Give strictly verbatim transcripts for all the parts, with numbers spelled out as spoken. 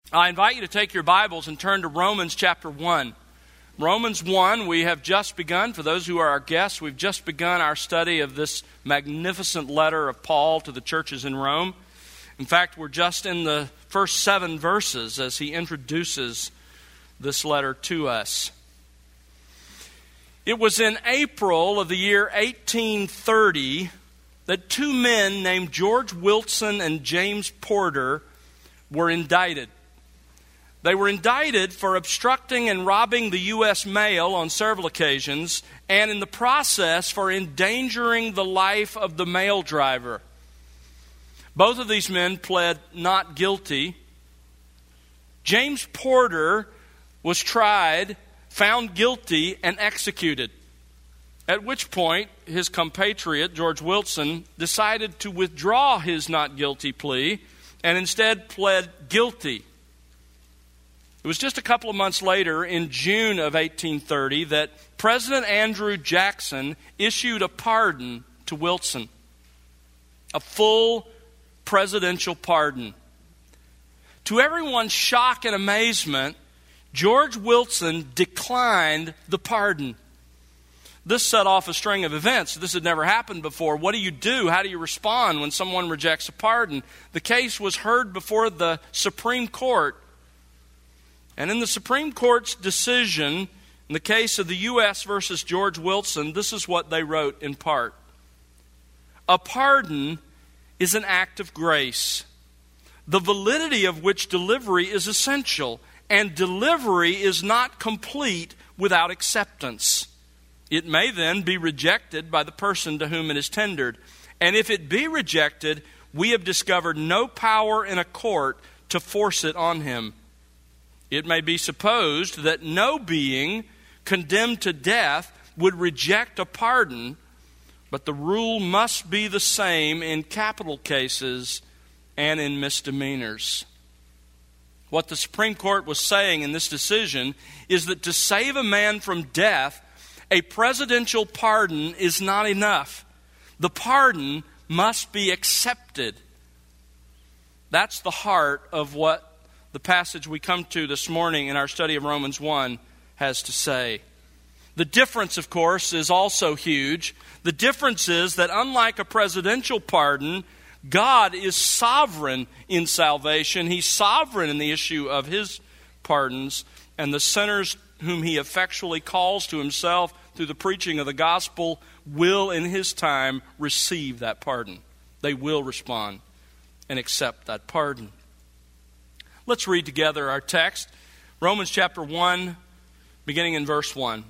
I invite you to take your Bibles and turn to Romans chapter one. Romans one, we have just begun. For those who are our guests, we've just begun our study of this magnificent letter of Paul to the churches in Rome. In fact, we're just in the first seven verses as he introduces this letter to us. It was in April of the year eighteen thirty that two men named George Wilson and James Porter were indicted. They were indicted for obstructing and robbing the U S mail on several occasions, and in the process for endangering the life of the mail driver. Both of these men pled not guilty. James Porter was tried, found guilty, and executed. At which point, his compatriot, George Wilson, decided to withdraw his not guilty plea and instead pled guilty. It was just a couple of months later, in June of eighteen thirty, that President Andrew Jackson issued a pardon to Wilson. A full presidential pardon. To everyone's shock and amazement, George Wilson declined the pardon. This set off a string of events. This had never happened before. What do you do? How do you respond when someone rejects a pardon? The case was heard before the Supreme Court. And in the Supreme Court's decision, in the case of the U S versus George Wilson, this is what they wrote in part. A pardon is an act of grace, the validity of which delivery is essential, and delivery is not complete without acceptance. It may then be rejected by the person to whom it is tendered. And if it be rejected, we have discovered no power in a court to force it on him. It may be supposed that no being condemned to death would reject a pardon, but the rule must be the same in capital cases and in misdemeanors. What the Supreme Court was saying in this decision is that to save a man from death, a presidential pardon is not enough. The pardon must be accepted. That's the heart of what the passage we come to this morning in our study of Romans one has to say. The difference, of course, is also huge. The difference is that unlike a presidential pardon, God is sovereign in salvation. He's sovereign in the issue of His pardons, and the sinners whom He effectually calls to Himself through the preaching of the gospel will in His time receive that pardon. They will respond and accept that pardon. Let's read together our text, Romans chapter one, beginning in verse one.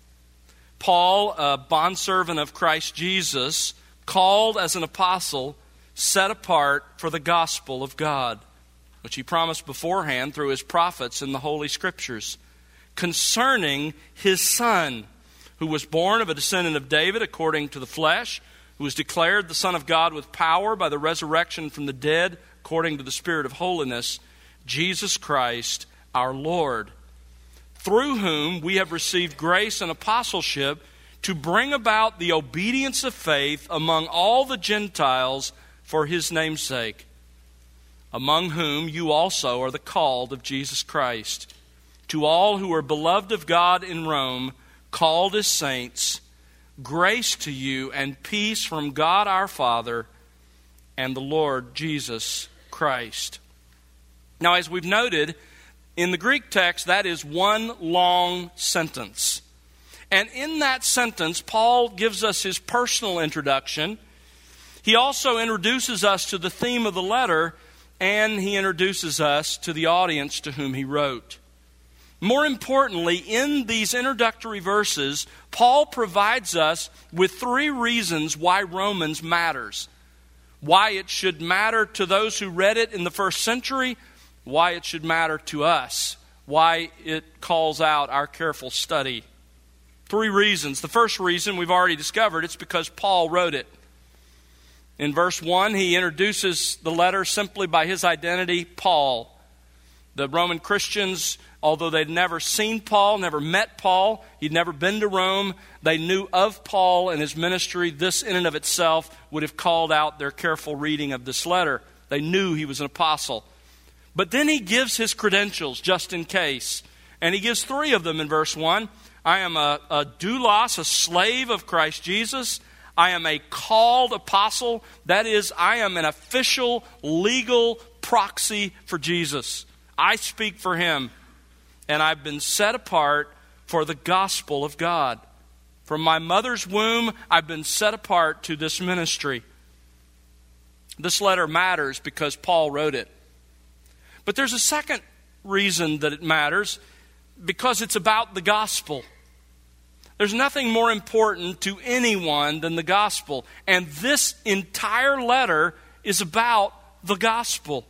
Paul, a bondservant of Christ Jesus, called as an apostle, set apart for the gospel of God, which he promised beforehand through his prophets in the Holy Scriptures, concerning his Son, who was born of a descendant of David according to the flesh, who was declared the Son of God with power by the resurrection from the dead according to the Spirit of holiness, Jesus Christ our Lord, through whom we have received grace and apostleship to bring about the obedience of faith among all the Gentiles for His name's sake, among whom you also are the called of Jesus Christ. To all who are beloved of God in Rome, called as saints, grace to you and peace from God our Father and the Lord Jesus Christ. Now, as we've noted, in the Greek text, that is one long sentence. And in that sentence, Paul gives us his personal introduction. He also introduces us to the theme of the letter, and he introduces us to the audience to whom he wrote. More importantly, in these introductory verses, Paul provides us with three reasons why Romans matters. Why it should matter to those who read it in the first century, why it should matter to us, why it calls out our careful study. Three reasons. The first reason we've already discovered, it's because Paul wrote it. In verse one, he introduces the letter simply by his identity, Paul. The Roman Christians, although they'd never seen Paul, never met Paul, he'd never been to Rome, they knew of Paul and his ministry. This in and of itself would have called out their careful reading of this letter. They knew he was an apostle. But then he gives his credentials just in case. And he gives three of them in verse one. I am a, a doulos, a slave of Christ Jesus. I am a called apostle. That is, I am an official, legal proxy for Jesus. I speak for him. And I've been set apart for the gospel of God. From my mother's womb, I've been set apart to this ministry. This letter matters because Paul wrote it. But there's a second reason that it matters, because it's about the gospel. There's nothing more important to anyone than the gospel. And this entire letter is about the gospel.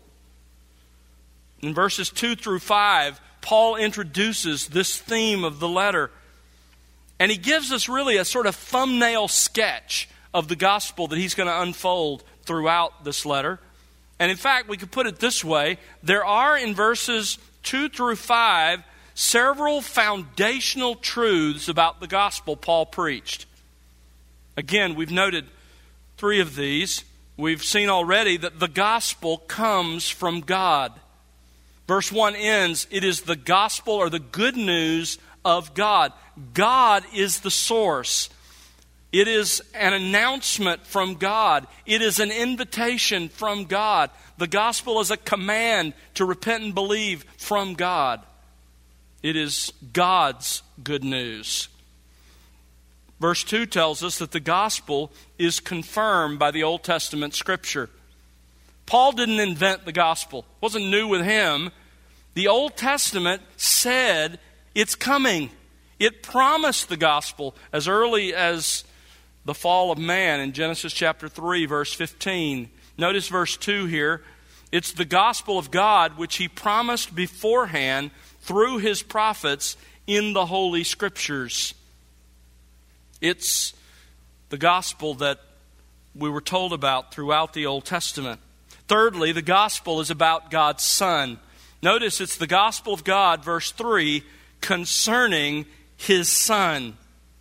In verses two through five, Paul introduces this theme of the letter. And he gives us really a sort of thumbnail sketch of the gospel that he's going to unfold throughout this letter. And in fact, we could put it this way. There are in verses two through five several foundational truths about the gospel Paul preached. Again, we've noted three of these. We've seen already that the gospel comes from God. Verse one ends, it is the gospel or the good news of God. God is the source. It is an announcement from God. It is an invitation from God. The gospel is a command to repent and believe from God. It is God's good news. Verse two tells us that the gospel is confirmed by the Old Testament Scripture. Paul didn't invent the gospel. It wasn't new with him. The Old Testament said it's coming. It promised the gospel as early as the fall of man in Genesis chapter three, verse fifteen. Notice verse two here. It's the gospel of God which he promised beforehand through his prophets in the Holy Scriptures. It's the gospel that we were told about throughout the Old Testament. Thirdly, the gospel is about God's Son. Notice it's the gospel of God, verse three, concerning his Son.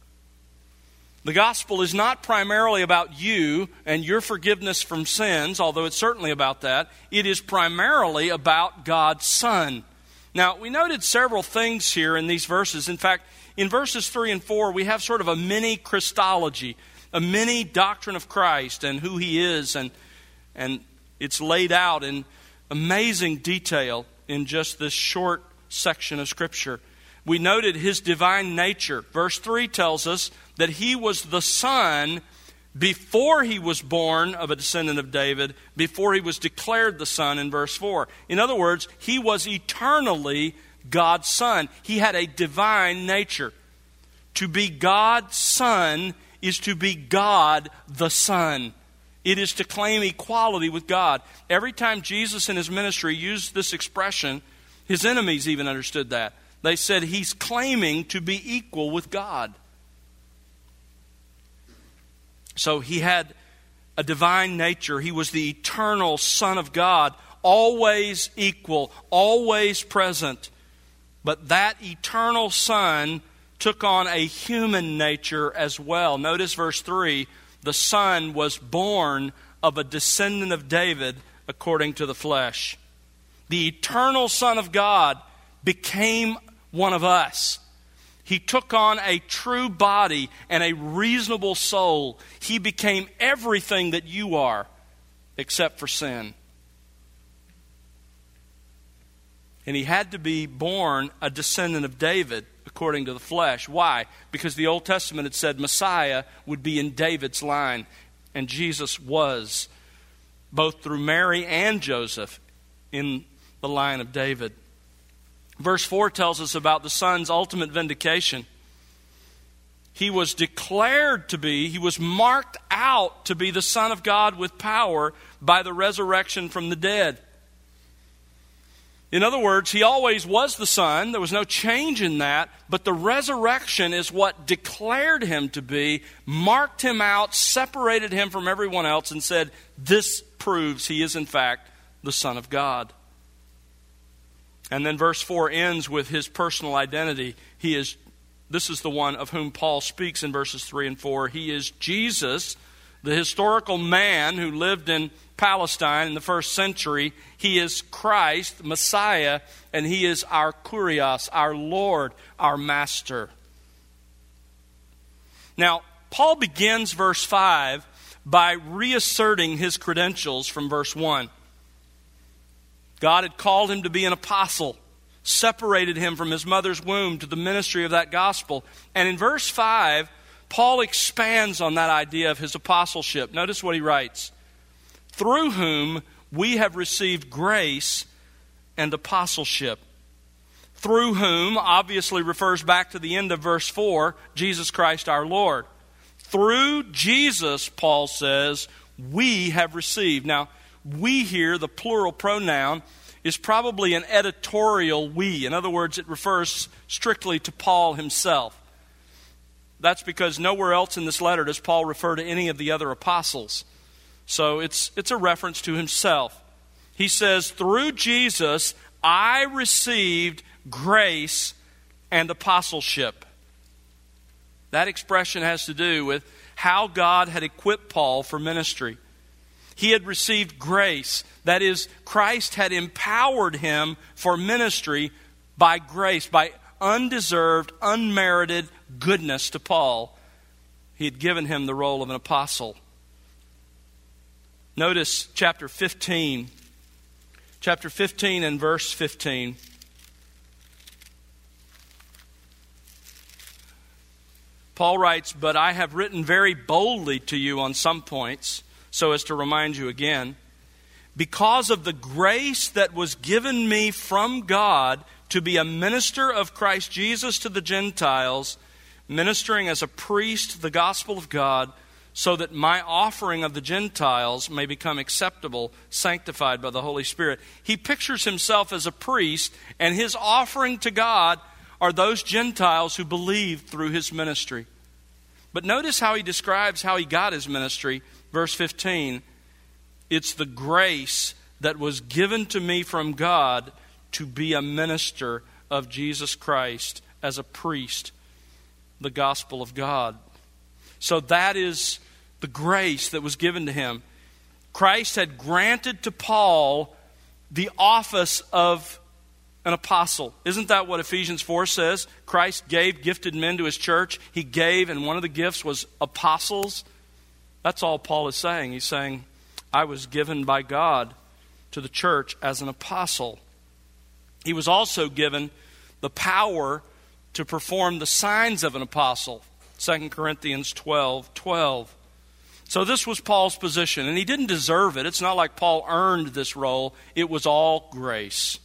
The gospel is not primarily about you and your forgiveness from sins, although it's certainly about that. It is primarily about God's Son. Now, we noted several things here in these verses. In fact, in verses three and four, we have sort of a mini Christology, a mini doctrine of Christ and who he is, and, and it's laid out in amazing detail in just this short section of Scripture. We noted his divine nature. Verse three tells us that he was the Son before he was born of a descendant of David, before he was declared the Son in verse four. In other words, he was eternally God's Son. He had a divine nature. To be God's Son is to be God the Son. It is to claim equality with God. Every time Jesus in his ministry used this expression, his enemies even understood that. They said he's claiming to be equal with God. So he had a divine nature. He was the eternal Son of God, always equal, always present. But that eternal Son took on a human nature as well. Notice verse three, the Son was born of a descendant of David according to the flesh. The eternal Son of God became one of us. He took on a true body and a reasonable soul. He became everything that you are, except for sin. And he had to be born a descendant of David according to the flesh. Why? Because the Old Testament had said Messiah would be in David's line. And Jesus was, both through Mary and Joseph, in the line of David. Verse four tells us about the Son's ultimate vindication. He was declared to be, he was marked out to be the Son of God with power by the resurrection from the dead. In other words, he always was the Son. There was no change in that. But the resurrection is what declared him to be, marked him out, separated him from everyone else, and said, this proves he is in fact the Son of God. And then verse four ends with his personal identity. He is, this is the one of whom Paul speaks in verses three and four. He is Jesus, the historical man who lived in Palestine in the first century. He is Christ, Messiah, and he is our Kurios, our Lord, our Master. Now, Paul begins verse five by reasserting his credentials from verse one. God had called him to be an apostle, separated him from his mother's womb to the ministry of that gospel. And in verse five, Paul expands on that idea of his apostleship. Notice what he writes. Through whom we have received grace and apostleship. Through whom obviously refers back to the end of verse four, Jesus Christ our Lord. Through Jesus, Paul says, we have received. Now, we here, the plural pronoun, is probably an editorial we. In other words, it refers strictly to Paul himself. That's because nowhere else in this letter does Paul refer to any of the other apostles. So it's it's a reference to himself. He says, through Jesus, I received grace and apostleship. That expression has to do with how God had equipped Paul for ministry. He had received grace. That is, Christ had empowered him for ministry by grace, by undeserved, unmerited goodness to Paul. He had given him the role of an apostle. Notice chapter fifteen. Chapter fifteen and verse fifteen. Paul writes, but I have written very boldly to you on some points, so as to remind you again, because of the grace that was given me from God to be a minister of Christ Jesus to the Gentiles, ministering as a priest the gospel of God, so that my offering of the Gentiles may become acceptable, sanctified by the Holy Spirit. He pictures himself as a priest, and his offering to God are those Gentiles who believed through his ministry. But notice how he describes how he got his ministry. Verse fifteen, it's the grace that was given to me from God to be a minister of Jesus Christ as a priest, the gospel of God. So that is the grace that was given to him. Christ had granted to Paul the office of an apostle. Isn't that what Ephesians four says? Christ gave gifted men to his church. He gave, and one of the gifts was apostles. That's all Paul is saying. He's saying, I was given by God to the church as an apostle. He was also given the power to perform the signs of an apostle. Second Corinthians twelve twelve. So this was Paul's position, and he didn't deserve it. It's not like Paul earned this role. It was all grace.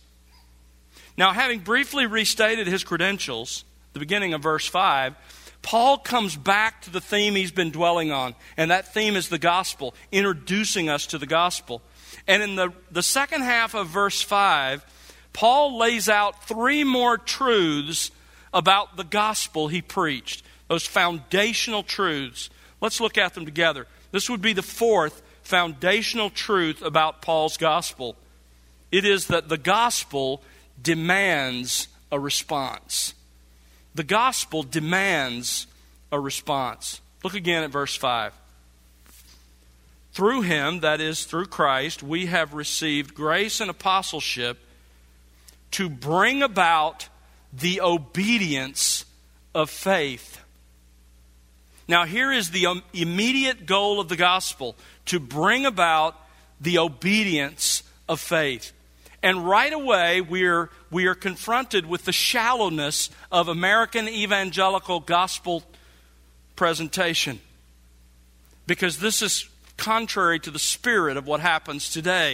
Now, having briefly restated his credentials, the beginning of verse five, Paul comes back to the theme he's been dwelling on, and that theme is the gospel, introducing us to the gospel. And in the, the second half of verse five, Paul lays out three more truths about the gospel he preached, those foundational truths. Let's look at them together. This would be the fourth foundational truth about Paul's gospel. It is that the gospel demands a response. The gospel demands a response. Look again at verse five. Through him, that is, through Christ, we have received grace and apostleship to bring about the obedience of faith. Now, here is the immediate goal of the gospel, to bring about the obedience of faith. And right away, we are, we are confronted with the shallowness of American evangelical gospel presentation. Because this is contrary to the spirit of what happens today.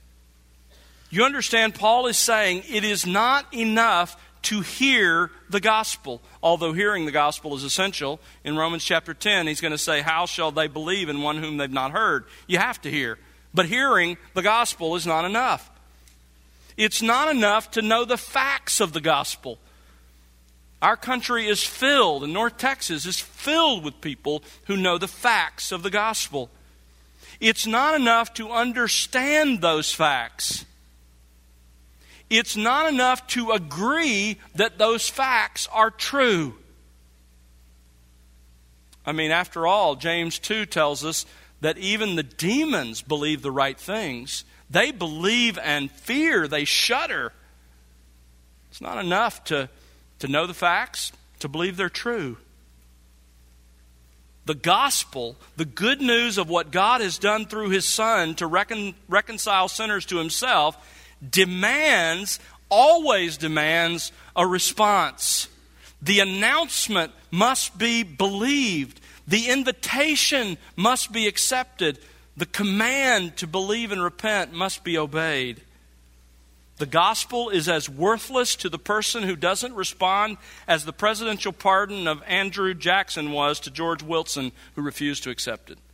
You understand, Paul is saying it is not enough to hear the gospel. Although hearing the gospel is essential. In Romans chapter ten, he's going to say, how shall they believe in one whom they've not heard? You have to hear. But hearing the gospel is not enough. It's not enough to know the facts of the gospel. Our country is filled, and North Texas is filled with people who know the facts of the gospel. It's not enough to understand those facts. It's not enough to agree that those facts are true. I mean, after all, James two tells us that even the demons believe the right things. They believe and fear. They shudder. It's not enough to, to know the facts, to believe they're true. The gospel, the good news of what God has done through His Son to recon, reconcile sinners to Himself, demands, always demands, a response. The announcement must be believed. The invitation must be accepted. The command to believe and repent must be obeyed. The gospel is as worthless to the person who doesn't respond as the presidential pardon of Andrew Jackson was to George Wilson, who refused to accept it.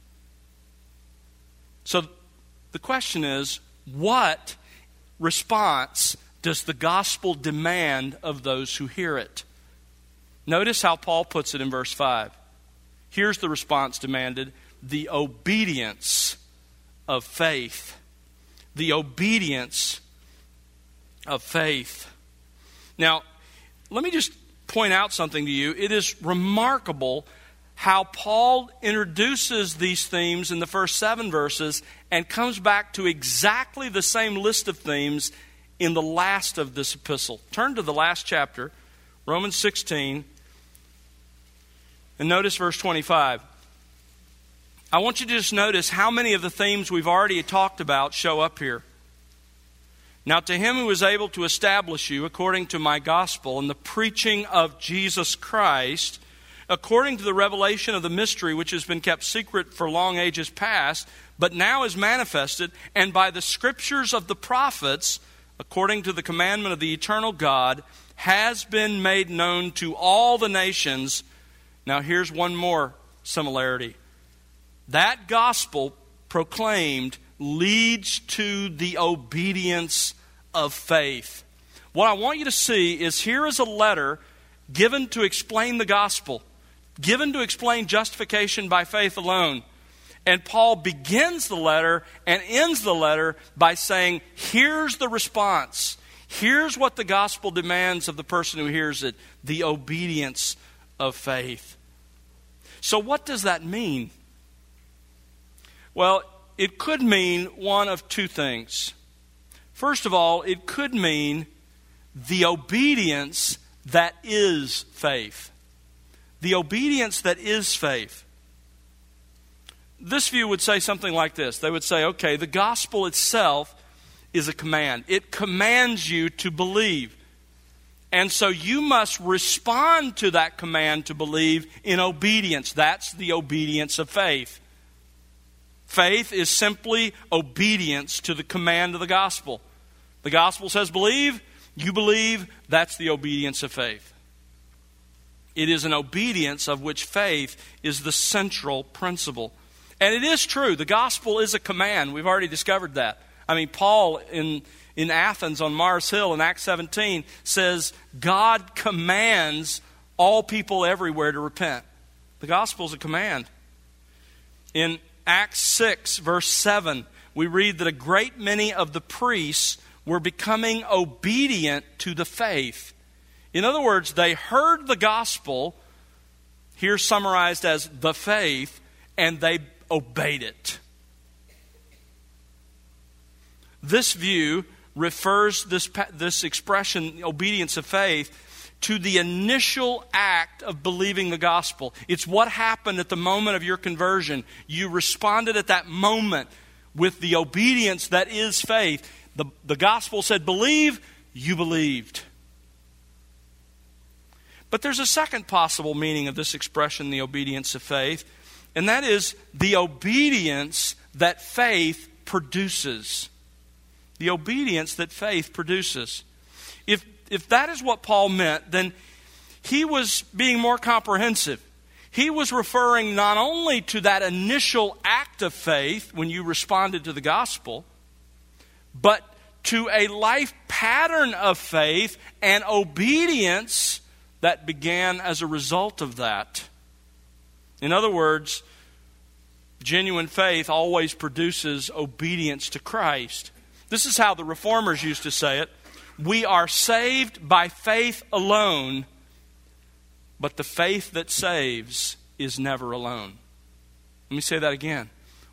So the question is, what response does the gospel demand of those who hear it? Notice how Paul puts it in verse five. Here's the response demanded: the obedience of faith. The obedience of faith. Now, let me just point out something to you. It is remarkable how Paul introduces these themes in the first seven verses and comes back to exactly the same list of themes in the last of this epistle. Turn to the last chapter, Romans sixteen, and notice verse twenty-five. I want you to just notice how many of the themes we've already talked about show up here. Now to Him who is able to establish you according to my gospel and the preaching of Jesus Christ, according to the revelation of the mystery which has been kept secret for long ages past, but now is manifested, and by the scriptures of the prophets, according to the commandment of the eternal God, has been made known to all the nations. Now here's one more similarity. That gospel proclaimed leads to the obedience of faith. What I want you to see is here is a letter given to explain the gospel, given to explain justification by faith alone. And Paul begins the letter and ends the letter by saying, here's the response. Here's what the gospel demands of the person who hears it: the obedience of faith. So what does that mean? Well, it could mean one of two things. First of all, it could mean the obedience that is faith. The obedience that is faith. This view would say something like this. They would say, okay, the gospel itself is a command. It commands you to believe. And so you must respond to that command to believe in obedience. That's the obedience of faith. Faith is simply obedience to the command of the gospel. The gospel says believe, you believe, that's the obedience of faith. It is an obedience of which faith is the central principle. And it is true, the gospel is a command. We've already discovered that. I mean, Paul in, in Athens on Mars Hill in Acts seventeen says God commands all people everywhere to repent. The gospel is a command. In Acts six, verse seven, we read that a great many of the priests were becoming obedient to the faith. In other words, they heard the gospel, here summarized as the faith, and they obeyed it. This view refers this, this expression, obedience of faith, to the initial act of believing the gospel. It's what happened at the moment of your conversion. You responded at that moment with the obedience that is faith. The, the gospel said, believe, you believed. But there's a second possible meaning of this expression, the obedience of faith, and that is the obedience that faith produces. The obedience that faith produces. If If that is what Paul meant, then he was being more comprehensive. He was referring not only to that initial act of faith when you responded to the gospel, but to a life pattern of faith and obedience that began as a result of that. In other words, genuine faith always produces obedience to Christ. This is how the Reformers used to say it. We are saved by faith alone, but the faith that saves is never alone. Let me say that again.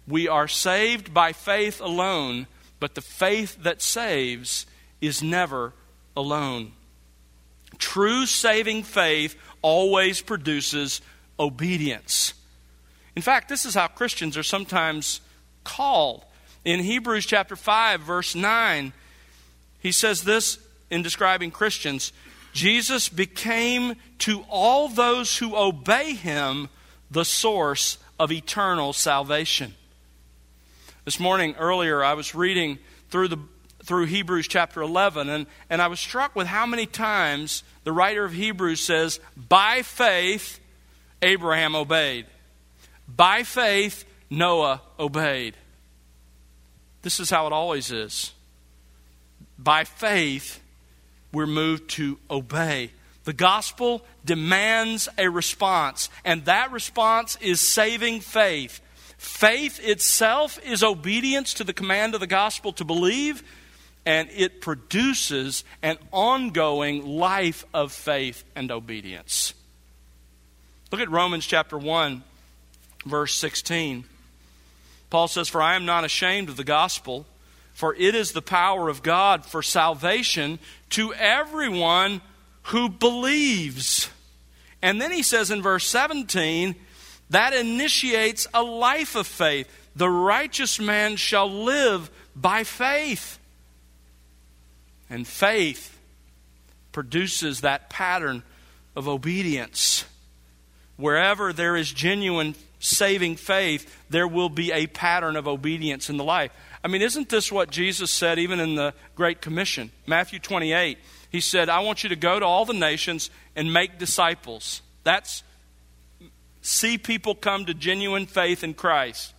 We are saved by faith alone, but the faith that saves is never alone. True saving faith always produces obedience. In fact, this is how Christians are sometimes called. In Hebrews chapter five, verse nine, he says this in describing Christians: Jesus became to all those who obey him the source of eternal salvation. This morning, earlier, I was reading through the through Hebrews chapter eleven, and, and I was struck with how many times the writer of Hebrews says, by faith, Abraham obeyed. By faith, Noah obeyed. This is how it always is. By faith, we're moved to obey. The gospel demands a response, and that response is saving faith. Faith itself is obedience to the command of the gospel to believe, and it produces an ongoing life of faith and obedience. Look at Romans chapter one, verse sixteen. Paul says, "For I am not ashamed of the gospel, for it is the power of God for salvation to everyone who believes." And then he says in verse seventeen, that initiates a life of faith. The righteous man shall live by faith. And faith produces that pattern of obedience. Wherever there is genuine saving faith, there will be a pattern of obedience in the life. I mean, isn't this what Jesus said even in the Great Commission? Matthew twenty-eight, he said, "I want you to go to all the nations and make disciples." That's see people come to genuine faith in Christ.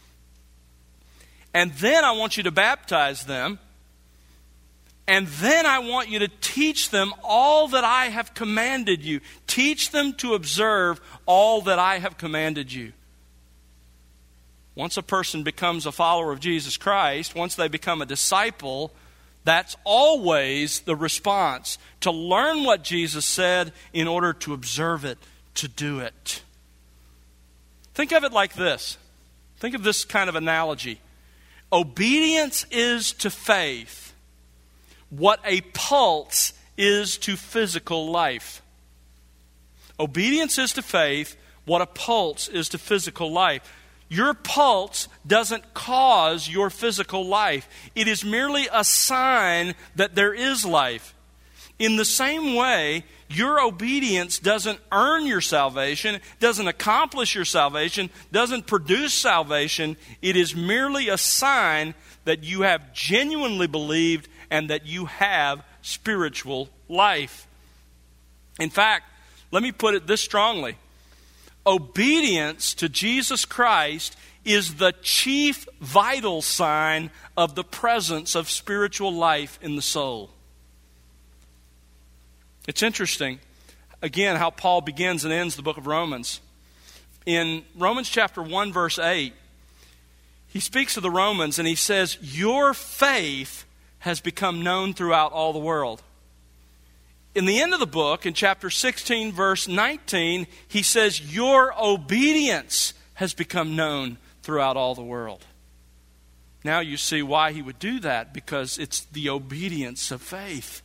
"And then I want you to baptize them. And then I want you to teach them all that I have commanded you." Teach them to observe all that I have commanded you. Once a person becomes a follower of Jesus Christ, once they become a disciple, that's always the response. To learn what Jesus said in order to observe it, to do it. Think of it like this. Think of this kind of analogy. Obedience is to faith what a pulse is to physical life. Obedience is to faith what a pulse is to physical life. Your pulse doesn't cause your physical life. It is merely a sign that there is life. In the same way, your obedience doesn't earn your salvation, doesn't accomplish your salvation, doesn't produce salvation. It is merely a sign that you have genuinely believed and that you have spiritual life. In fact, let me put it this strongly. Obedience to Jesus Christ is the chief vital sign of the presence of spiritual life in the soul. It's interesting, again, how Paul begins and ends the book of Romans. In Romans chapter one, verse eight, he speaks to the Romans and he says, "Your faith has become known throughout all the world." In the end of the book, in chapter sixteen, verse nineteen, he says, "Your obedience has become known throughout all the world." Now you see why he would do that, because it's the obedience of faith.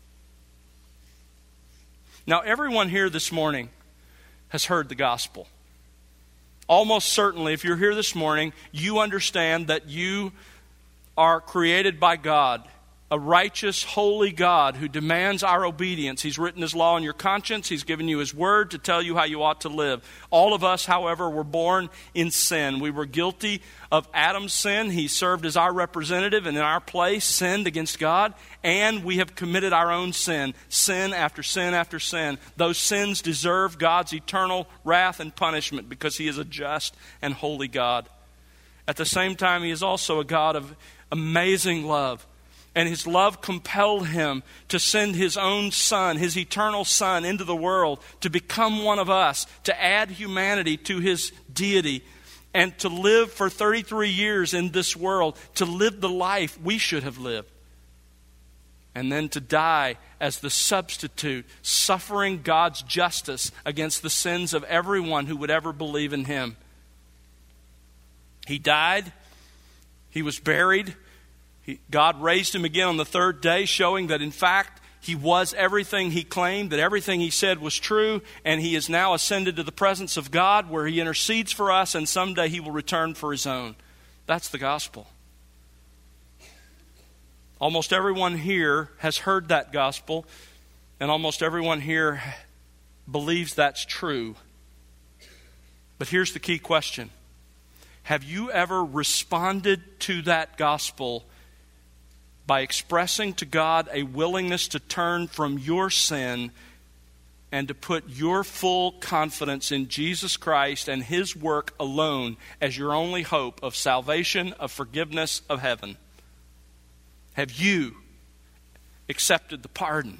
Now, everyone here this morning has heard the gospel. Almost certainly, if you're here this morning, you understand that you are created by God, a righteous, holy God who demands our obedience. He's written His law on your conscience. He's given you His word to tell you how you ought to live. All of us, however, were born in sin. We were guilty of Adam's sin. He served as our representative and in our place sinned against God. And we have committed our own sin, sin after sin after sin. Those sins deserve God's eternal wrath and punishment because He is a just and holy God. At the same time, He is also a God of amazing love. And His love compelled Him to send His own Son, His eternal Son, into the world to become one of us, to add humanity to His deity, and to live for thirty-three years in this world, to live the life we should have lived. And then to die as the substitute, suffering God's justice against the sins of everyone who would ever believe in Him. He died. He was buried. He, God raised him again on the third day, showing that in fact he was everything he claimed, that everything he said was true, and he is now ascended to the presence of God where he intercedes for us, and someday he will return for his own. That's the gospel. Almost everyone here has heard that gospel, and almost everyone here believes that's true. But here's the key question. Have you ever responded to that gospel by expressing to God a willingness to turn from your sin and to put your full confidence in Jesus Christ and His work alone as your only hope of salvation, of forgiveness, of heaven? Have you accepted the pardon?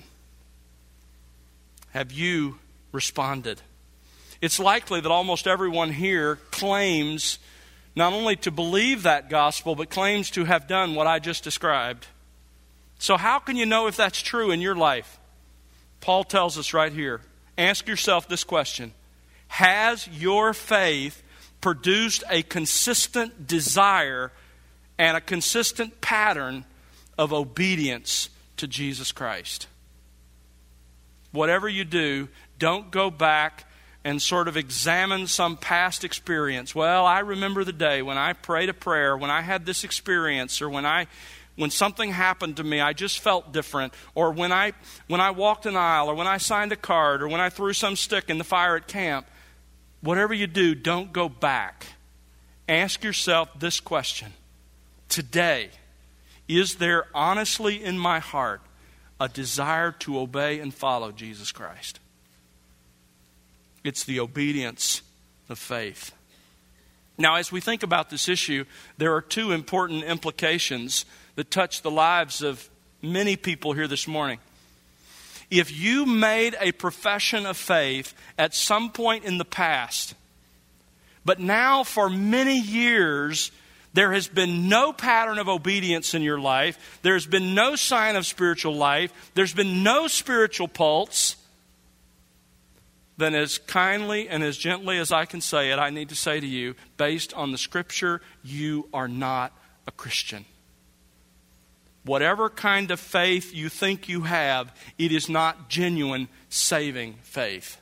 Have you responded? It's likely that almost everyone here claims not only to believe that gospel, but claims to have done what I just described. So how can you know if that's true in your life? Paul tells us right here. Ask yourself this question. Has your faith produced a consistent desire and a consistent pattern of obedience to Jesus Christ? Whatever you do, don't go back and sort of examine some past experience. Well, I remember the day when I prayed a prayer, when I had this experience, or when I when something happened to me, I just felt different, or when I when I walked an aisle, or when I signed a card, or when I threw some stick in the fire at camp. Whatever you do, don't go back. Ask yourself this question. Today, is there honestly in my heart a desire to obey and follow Jesus Christ? It's the obedience of faith. Now, as we think about this issue, there are two important implications that touch the lives of many people here this morning. If you made a profession of faith at some point in the past, but now for many years there has been no pattern of obedience in your life, there's been no sign of spiritual life, there's been no spiritual pulse, then as kindly and as gently as I can say it, I need to say to you, based on the Scripture, you are not a Christian. Whatever kind of faith you think you have, it is not genuine saving faith.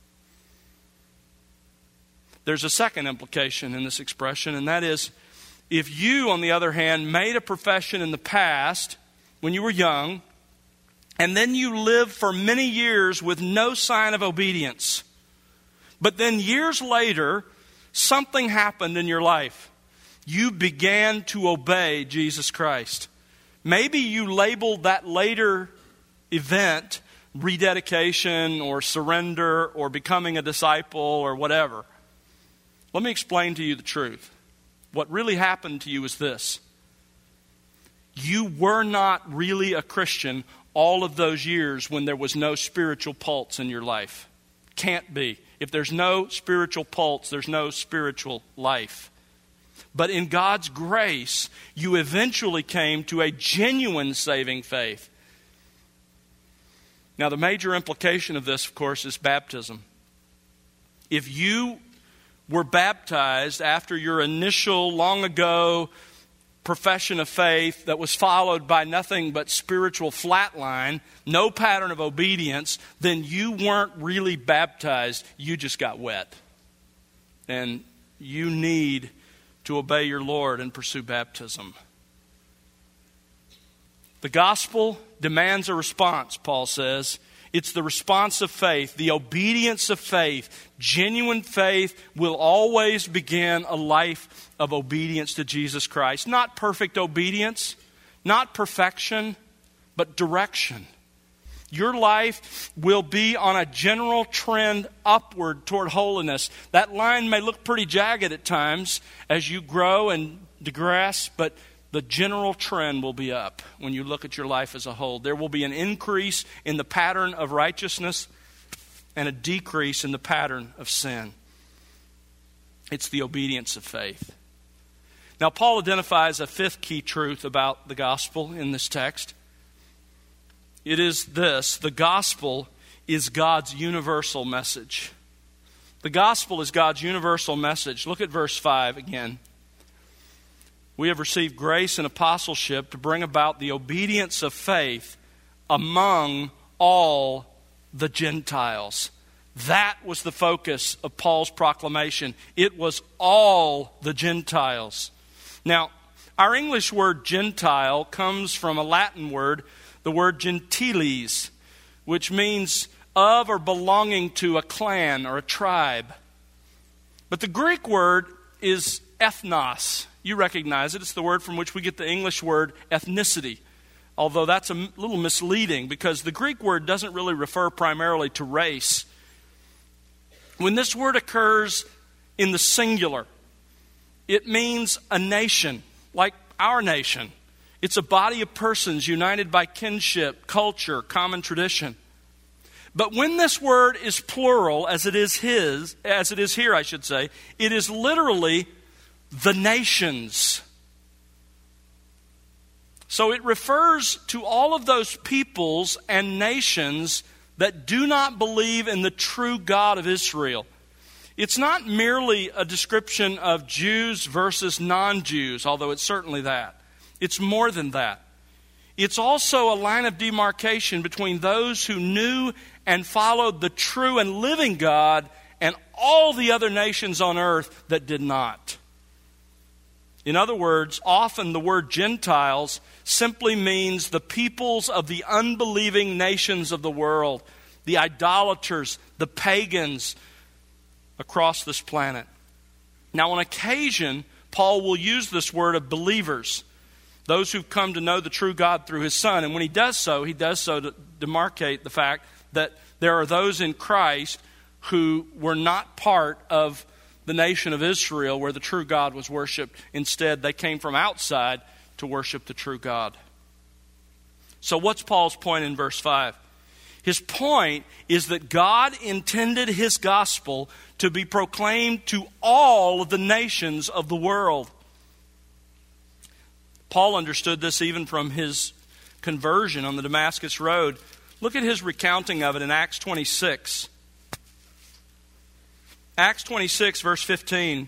There's a second implication in this expression, and that is, if you, on the other hand, made a profession in the past when you were young, and then you lived for many years with no sign of obedience, but then years later, something happened in your life. You began to obey Jesus Christ. Maybe you labeled that later event rededication or surrender or becoming a disciple or whatever. Let me explain to you the truth. What really happened to you is this. You were not really a Christian all of those years when there was no spiritual pulse in your life. Can't be. If there's no spiritual pulse, there's no spiritual life. But in God's grace, you eventually came to a genuine saving faith. Now, the major implication of this, of course, is baptism. If you were baptized after your initial, long ago profession of faith that was followed by nothing but spiritual flatline, no pattern of obedience, then you weren't really baptized. You just got wet. And you need to obey your Lord and pursue baptism. The gospel demands a response, Paul says. It's the response of faith, the obedience of faith. Genuine faith will always begin a life of obedience to Jesus Christ. Not perfect obedience, not perfection, but direction. Your life will be on a general trend upward toward holiness. That line may look pretty jagged at times as you grow and digress, but the general trend will be up when you look at your life as a whole. There will be an increase in the pattern of righteousness and a decrease in the pattern of sin. It's the obedience of faith. Now, Paul identifies a fifth key truth about the gospel in this text. It is this: the gospel is God's universal message. The gospel is God's universal message. Look at verse five again. We have received grace and apostleship to bring about the obedience of faith among all the Gentiles. That was the focus of Paul's proclamation. It was all the Gentiles. Now, our English word Gentile comes from a Latin word, the word gentiles, which means of or belonging to a clan or a tribe. But the Greek word is ethnos. You recognize it. It's the word from which we get the English word ethnicity. Although that's a little misleading because the Greek word doesn't really refer primarily to race. When this word occurs in the singular, it means a nation, like our nation. It's a body of persons united by kinship, culture, common tradition. But when this word is plural, as it is his, as it is here, I should say, it is literally the nations. So it refers to all of those peoples and nations that do not believe in the true God of Israel. It's not merely a description of Jews versus non-Jews, although it's certainly that. It's more than that. It's also a line of demarcation between those who knew and followed the true and living God and all the other nations on earth that did not. In other words, often the word Gentiles simply means the peoples of the unbelieving nations of the world, the idolaters, the pagans across this planet. Now, on occasion, Paul will use this word of believers, those who've come to know the true God through his Son. And when he does so, he does so to demarcate the fact that there are those in Christ who were not part of the nation of Israel where the true God was worshipped. Instead, they came from outside to worship the true God. So what's Paul's point in verse five? His point is that God intended his gospel to be proclaimed to all of the nations of the world. Paul understood this even from his conversion on the Damascus Road. Look at his recounting of it in Acts twenty-six. Acts twenty-six, verse fifteen.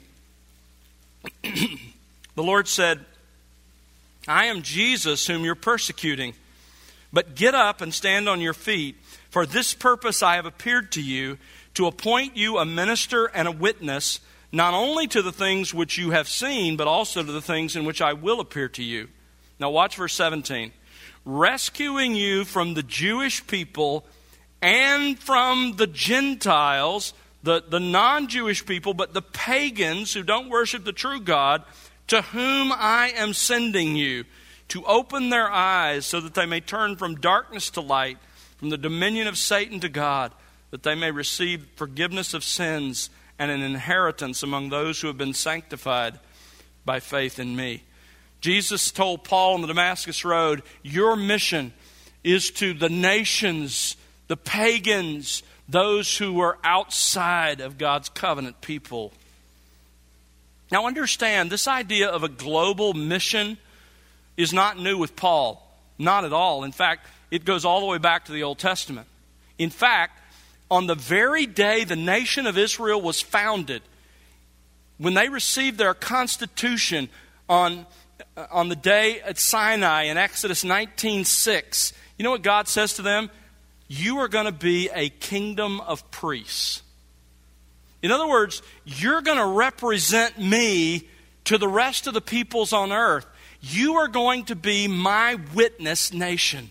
The Lord said, I am Jesus whom you're persecuting. But get up and stand on your feet. For this purpose I have appeared to you, to appoint you a minister and a witness, not only to the things which you have seen, but also to the things in which I will appear to you. Now watch verse seventeen. Rescuing you from the Jewish people and from the Gentiles, the, the non-Jewish people, but the pagans who don't worship the true God, to whom I am sending you, to open their eyes so that they may turn from darkness to light, from the dominion of Satan to God, that they may receive forgiveness of sins and an inheritance among those who have been sanctified by faith in me. Jesus told Paul on the Damascus Road, your mission is to the nations, the pagans, those who are outside of God's covenant people. Now understand, this idea of a global mission is not new with Paul. Not at all. In fact, it goes all the way back to the Old Testament. In fact, on the very day the nation of Israel was founded, when they received their constitution on, on the day at Sinai in Exodus nineteen six, you know what God says to them? You are going to be a kingdom of priests. In other words, you're going to represent me to the rest of the peoples on earth. You are going to be my witness nation.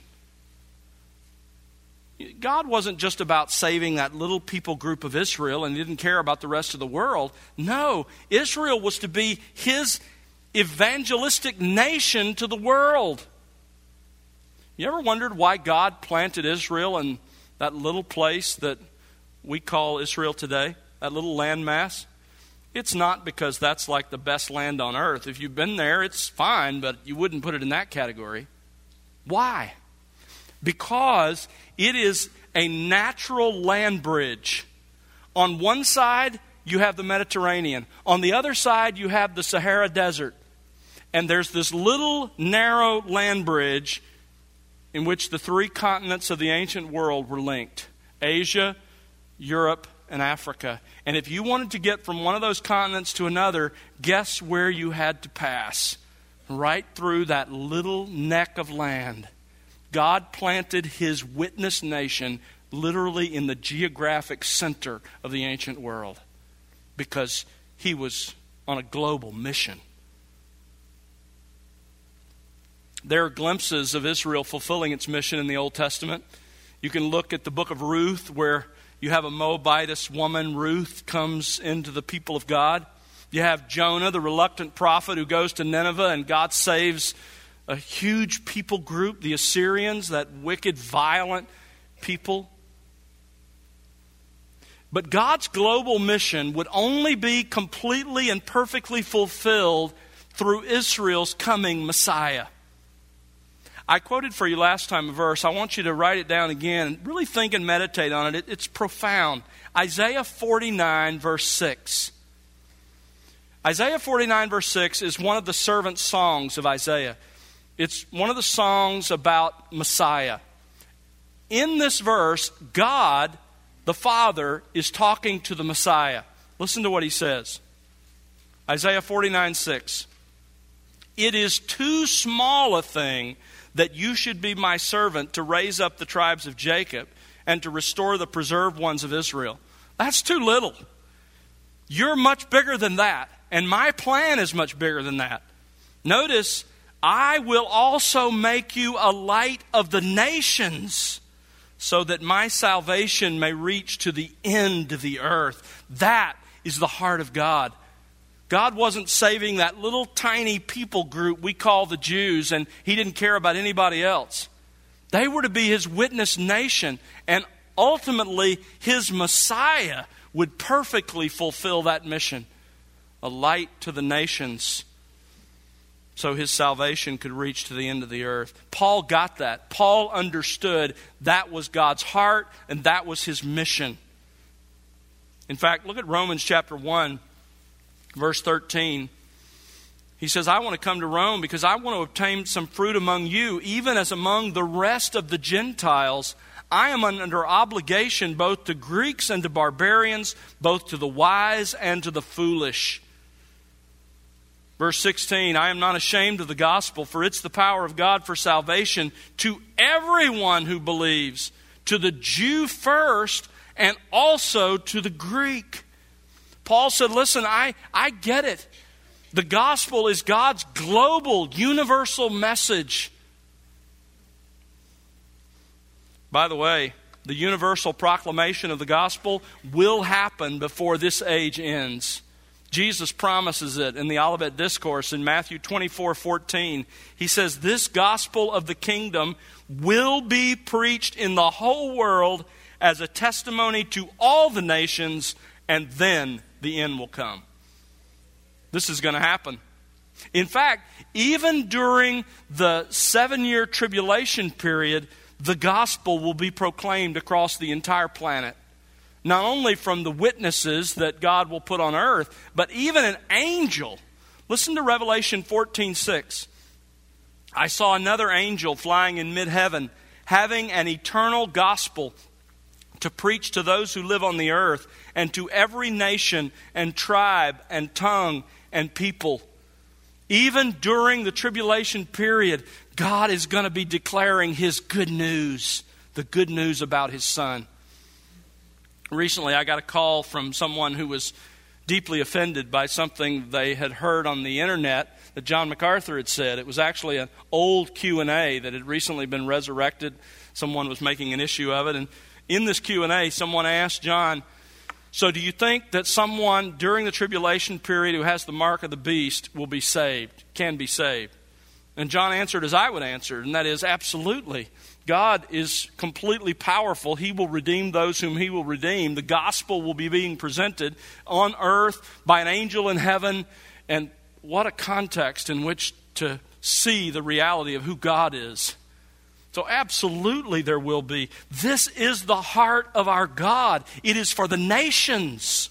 God wasn't just about saving that little people group of Israel and he didn't care about the rest of the world. No, Israel was to be his evangelistic nation to the world. You ever wondered why God planted Israel in that little place that we call Israel today, that little landmass? It's not because that's like the best land on earth. If you've been there, it's fine, but you wouldn't put it in that category. Why? Because it is a natural land bridge. On one side, you have the Mediterranean. On the other side, you have the Sahara Desert. And there's this little narrow land bridge in which the three continents of the ancient world were linked: Asia, Europe, and Africa. And if you wanted to get from one of those continents to another, guess where you had to pass? right through that little neck of land, God planted his witness nation literally in the geographic center of the ancient world because he was on a global mission. There are glimpses of Israel fulfilling its mission in the Old Testament. You can look at the book of Ruth, where you have a Moabitess woman. Ruth comes into the people of God. You have Jonah, the reluctant prophet who goes to Nineveh, and God saves a huge people group, the Assyrians, that wicked, violent people. But God's global mission would only be completely and perfectly fulfilled through Israel's coming Messiah. I quoted for you last time a verse. I want you to write it down again and really think and meditate on it. it it's profound. Isaiah forty-nine, verse six. Isaiah forty-nine, verse six is one of the servant songs of Isaiah. It's one of the songs about Messiah. In this verse, God, the Father, is talking to the Messiah. Listen to what he says. Isaiah forty-nine, six. It is too small a thing that you should be my servant to raise up the tribes of Jacob and to restore the preserved ones of Israel. That's too little. You're much bigger than that, and my plan is much bigger than that. Notice, I will also make you a light of the nations so that my salvation may reach to the end of the earth. That is the heart of God. God wasn't saving that little tiny people group we call the Jews, and he didn't care about anybody else. They were to be his witness nation, and ultimately his Messiah would perfectly fulfill that mission. A light to the nations, so his salvation could reach to the end of the earth. Paul got that. Paul understood that was God's heart, and that was his mission. In fact, look at Romans chapter one. Verse thirteen, he says, I want to come to Rome because I want to obtain some fruit among you, even as among the rest of the Gentiles. I am under obligation both to Greeks and to barbarians, both to the wise and to the foolish. Verse sixteen, I am not ashamed of the gospel, for it's the power of God for salvation to everyone who believes, to the Jew first and also to the Greek. Paul said, listen, I, I get it. The gospel is God's global, universal message. By the way, the universal proclamation of the gospel will happen before this age ends. Jesus promises it in the Olivet Discourse in Matthew twenty-four fourteen. He says, this gospel of the kingdom will be preached in the whole world as a testimony to all the nations, and then the end will come. This is going to happen. In fact, even during the seven-year tribulation period, the gospel will be proclaimed across the entire planet. Not only from the witnesses that God will put on earth, but even an angel. Listen to Revelation fourteen six. I saw another angel flying in mid-heaven, having an eternal gospel to preach to those who live on the earth, and to every nation and tribe and tongue and people. Even during the tribulation period, God is going to be declaring his good news, the good news about his Son. Recently, I got a call from someone who was deeply offended by something they had heard on the internet that John MacArthur had said. It was actually an old Q and A that had recently been resurrected. Someone was making an issue of it, and in this Q and A, someone asked John, so do you think that someone during the tribulation period who has the mark of the beast will be saved, can be saved? And John answered as I would answer, and that is absolutely. God is completely powerful. He will redeem those whom he will redeem. The gospel will be being presented on earth by an angel in heaven. And what a context in which to see the reality of who God is. So absolutely there will be. This is the heart of our God. It is for the nations.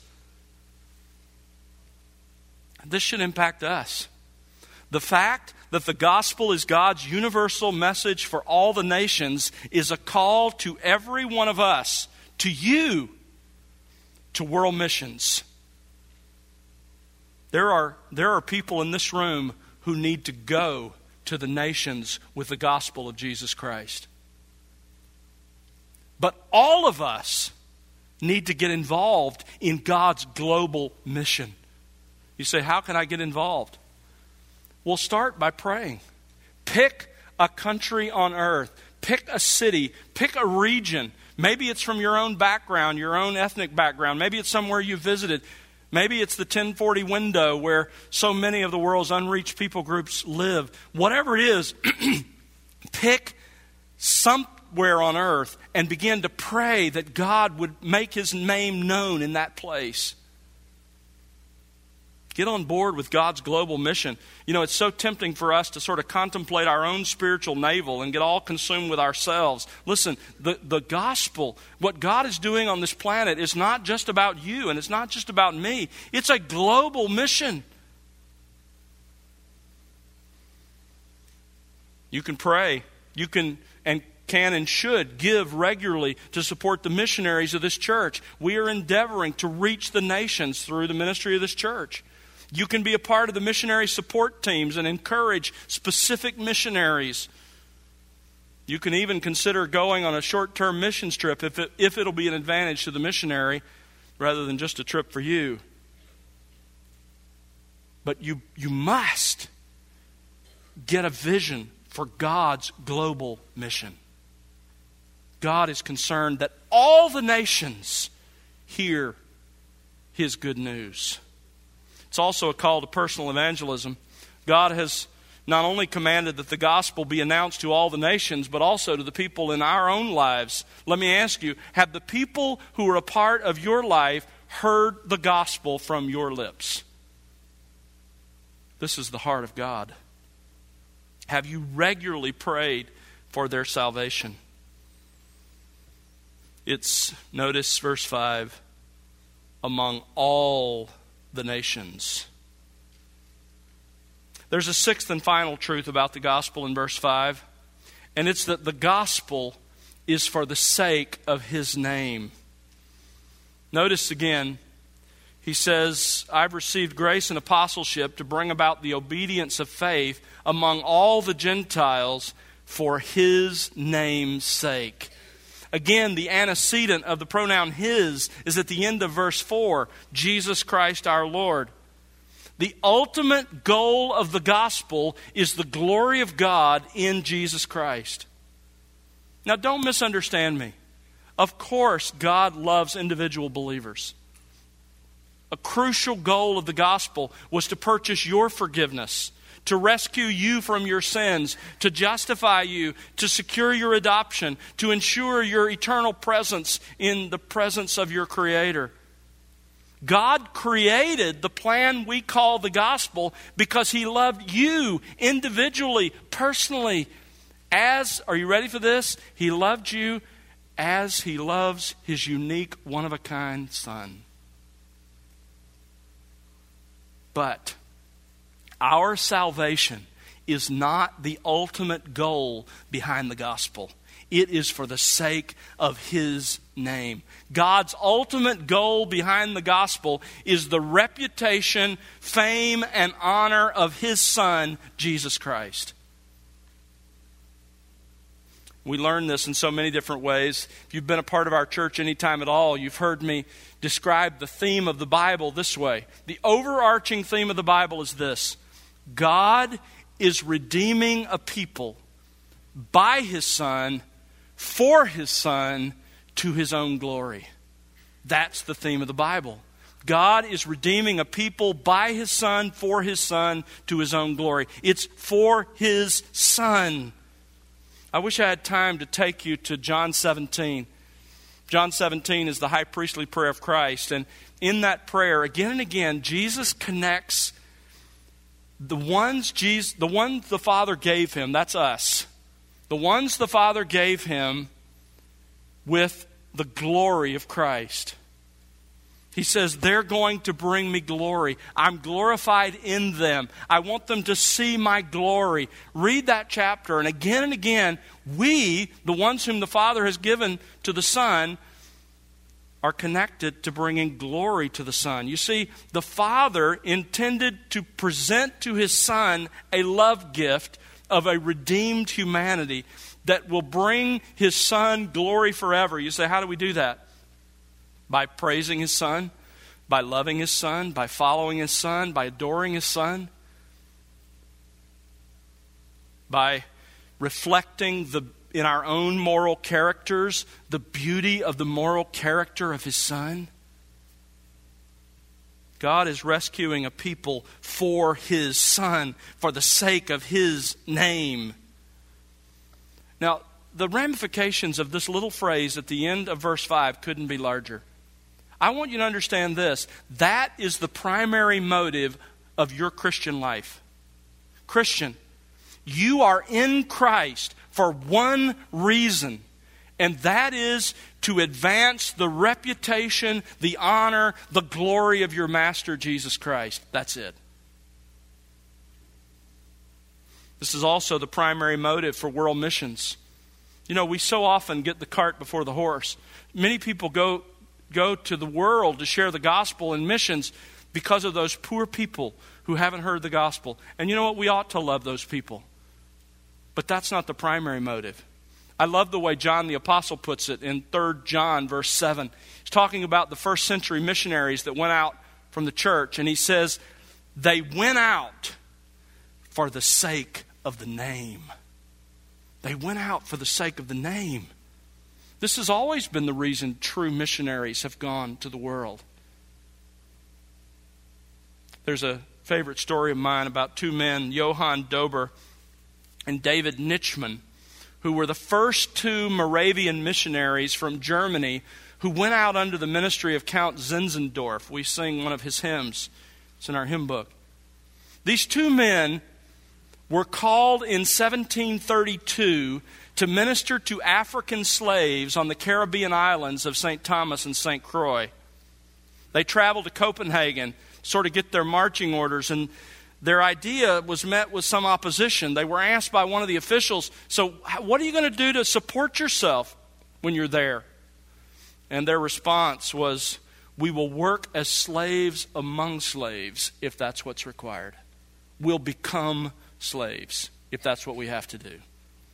This should impact us. The fact that the gospel is God's universal message for all the nations is a call to every one of us, to you, to world missions. There are, there are people in this room who need to go to the nations with the gospel of Jesus Christ. But all of us need to get involved in God's global mission. You say, how can I get involved? Well, start by praying. Pick a country on earth. Pick a city. Pick a region. Maybe it's from your own background, your own ethnic background. Maybe it's somewhere you visited. Maybe it's the ten forty window where so many of the world's unreached people groups live. Whatever it is, pick somewhere on earth and begin to pray that God would make His name known in that place. Get on board with God's global mission. You know, it's so tempting for us to sort of contemplate our own spiritual navel and get all consumed with ourselves. Listen, the, the gospel, what God is doing on this planet is not just about you and it's not just about me. It's a global mission. You can pray. You can and can and should give regularly to support the missionaries of this church. We are endeavoring to reach the nations through the ministry of this church. You can be a part of the missionary support teams and encourage specific missionaries. You can even consider going on a short-term missions trip if, it, if it'll be an advantage to the missionary rather than just a trip for you. But you, you must get a vision for God's global mission. God is concerned that all the nations hear His good news. It's also a call to personal evangelism. God has not only commanded that the gospel be announced to all the nations, but also to the people in our own lives. Let me ask you, have the people who are a part of your life heard the gospel from your lips? This is the heart of God. Have you regularly prayed for their salvation? It's, notice verse five, among all the nations. There's a sixth and final truth about the gospel in verse five, and it's that the gospel is for the sake of His name. Notice again, he says, I've received grace and apostleship to bring about the obedience of faith among all the Gentiles for His name's sake. Again, the antecedent of the pronoun His is at the end of verse four, Jesus Christ our Lord. The ultimate goal of the gospel is the glory of God in Jesus Christ. Now, don't misunderstand me. Of course, God loves individual believers. A crucial goal of the gospel was to purchase your forgiveness, to rescue you from your sins, to justify you, to secure your adoption, to ensure your eternal presence in the presence of your Creator. God created the plan we call the gospel because He loved you individually, personally. As, are you ready for this? He loved you as He loves His unique, one-of-a-kind Son. But our salvation is not the ultimate goal behind the gospel. It is for the sake of His name. God's ultimate goal behind the gospel is the reputation, fame, and honor of His Son, Jesus Christ. We learn this in so many different ways. If you've been a part of our church any time at all, you've heard me describe the theme of the Bible this way. The overarching theme of the Bible is this: God is redeeming a people by His Son, for His Son, to His own glory. That's the theme of the Bible. God is redeeming a people by His Son, for His Son, to His own glory. It's for His Son. I wish I had time to take you to John seventeen. John seventeen is the high priestly prayer of Christ. And in that prayer, again and again, Jesus connects the ones Jesus, the ones the Father gave Him, that's us. The ones the Father gave Him with the glory of Christ. He says, they're going to bring me glory. I'm glorified in them. I want them to see my glory. Read that chapter, and again and again, we, the ones whom the Father has given to the Son, are connected to bringing glory to the Son. You see, the Father intended to present to His Son a love gift of a redeemed humanity that will bring His Son glory forever. You say, how do we do that? By praising His Son, by loving His Son, by following His Son, by adoring His Son, by reflecting the in our own moral characters the beauty of the moral character of His Son. God is rescuing a people for His Son, for the sake of His name. Now, the ramifications of this little phrase at the end of verse five couldn't be larger. I want you to understand this. That is the primary motive of your Christian life. Christian, you are in Christ for one reason, and that is to advance the reputation, the honor, the glory of your Master, Jesus Christ. That's it. This is also the primary motive for world missions. You know, we so often get the cart before the horse. Many people go, go to the world to share the gospel in missions because of those poor people who haven't heard the gospel. And you know what? We ought to love those people. But that's not the primary motive. I love the way John the Apostle puts it in Third John verse seven. He's talking about the first century missionaries that went out from the church. And he says, they went out for the sake of the name. They went out for the sake of the name. This has always been the reason true missionaries have gone to the world. There's a favorite story of mine about two men, Johann Dober and David Nitschmann, who were the first two Moravian missionaries from Germany who went out under the ministry of Count Zinzendorf. We sing one of his hymns. It's in our hymn book. These two men were called in seventeen thirty-two to minister to African slaves on the Caribbean islands of Saint Thomas and Saint Croix. They traveled to Copenhagen, sort of get their marching orders, and their idea was met with some opposition. They were asked by one of the officials, so what are you going to do to support yourself when you're there? And their response was, we will work as slaves among slaves if that's what's required. We'll become slaves if that's what we have to do.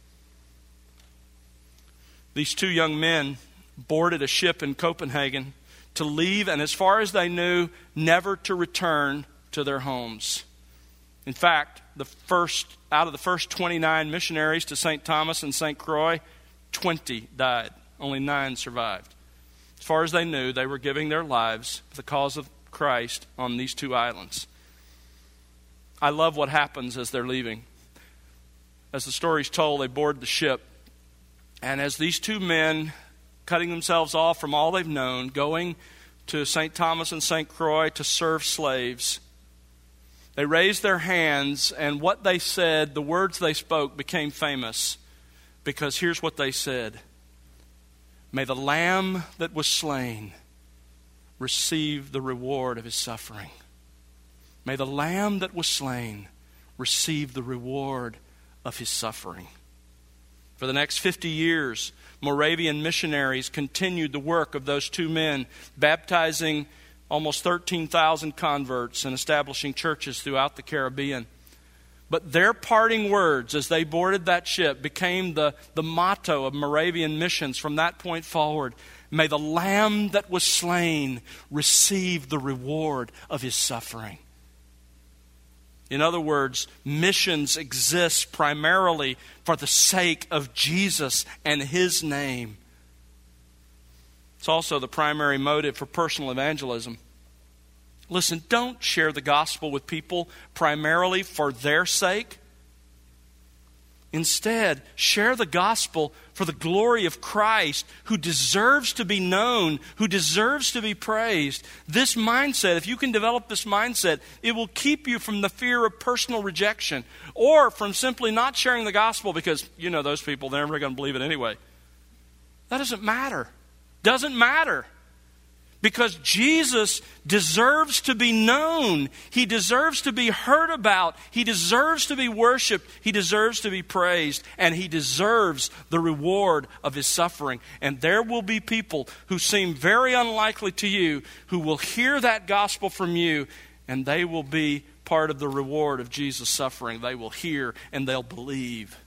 These two young men boarded a ship in Copenhagen to leave, and as far as they knew, never to return to their homes. In fact, the first out of the first twenty-nine missionaries to Saint Thomas and Saint Croix, twenty died. Only nine survived. As far as they knew, they were giving their lives for the cause of Christ on these two islands. I love what happens as they're leaving. As the story's told, they board the ship. And as these two men, cutting themselves off from all they've known, going to Saint Thomas and Saint Croix to serve slaves, they raised their hands, and what they said, the words they spoke, became famous. Because here's what they said. May the Lamb that was slain receive the reward of His suffering. May the Lamb that was slain receive the reward of His suffering. For the next fifty years, Moravian missionaries continued the work of those two men, baptizing almost thirteen thousand converts and establishing churches throughout the Caribbean. But their parting words as they boarded that ship became the, the motto of Moravian missions from that point forward. May the Lamb that was slain receive the reward of His suffering. In other words, missions exist primarily for the sake of Jesus and His name. It's also the primary motive for personal evangelism. Listen, don't share the gospel with people primarily for their sake. Instead, share the gospel for the glory of Christ, who deserves to be known, who deserves to be praised. This mindset, if you can develop this mindset, it will keep you from the fear of personal rejection or from simply not sharing the gospel because, you know, those people, they're never going to believe it anyway. That doesn't matter. Doesn't matter. Because Jesus deserves to be known. He deserves to be heard about. He deserves to be worshiped. He deserves to be praised. And He deserves the reward of His suffering. And there will be people who seem very unlikely to you who will hear that gospel from you, and they will be part of the reward of Jesus' suffering. They will hear and they'll believe.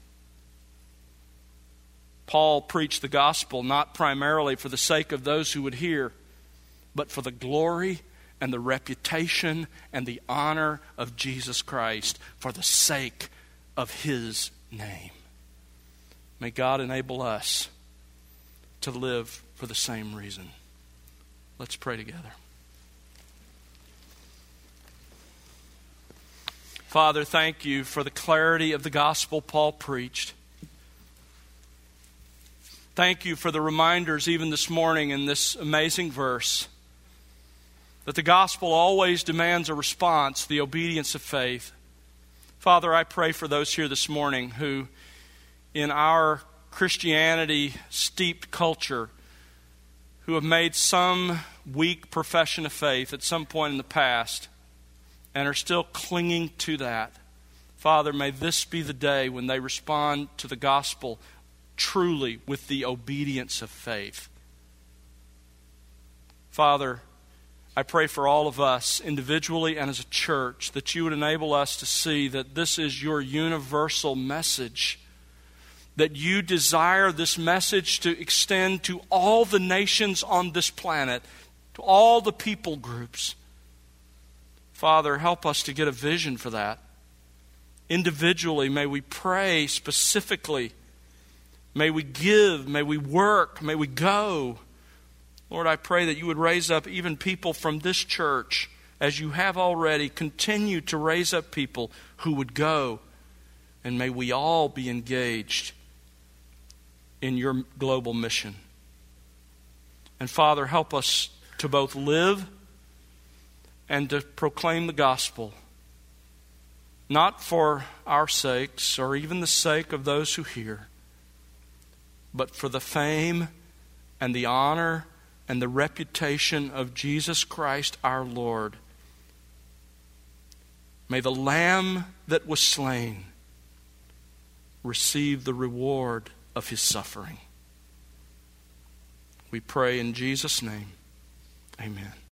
Paul preached the gospel not primarily for the sake of those who would hear, but for the glory and the reputation and the honor of Jesus Christ, for the sake of His name. May God enable us to live for the same reason. Let's pray together. Father, thank You for the clarity of the gospel Paul preached. Thank You for the reminders even this morning in this amazing verse that the gospel always demands a response, the obedience of faith. Father, I pray for those here this morning who, in our Christianity-steeped culture, who have made some weak profession of faith at some point in the past and are still clinging to that. Father, may this be the day when they respond to the gospel truly with the obedience of faith. Father, I pray for all of us individually and as a church that You would enable us to see that this is Your universal message, that You desire this message to extend to all the nations on this planet, to all the people groups. Father, help us to get a vision for that. Individually, may we pray specifically. May we give, may we work, may we go. Lord, I pray that You would raise up even people from this church, as You have already. Continue to raise up people who would go. And may we all be engaged in Your global mission. And Father, help us to both live and to proclaim the gospel, not for our sakes or even the sake of those who hear, but for the fame and the honor and the reputation of Jesus Christ our Lord. May the Lamb that was slain receive the reward of His suffering. We pray in Jesus' name. Amen.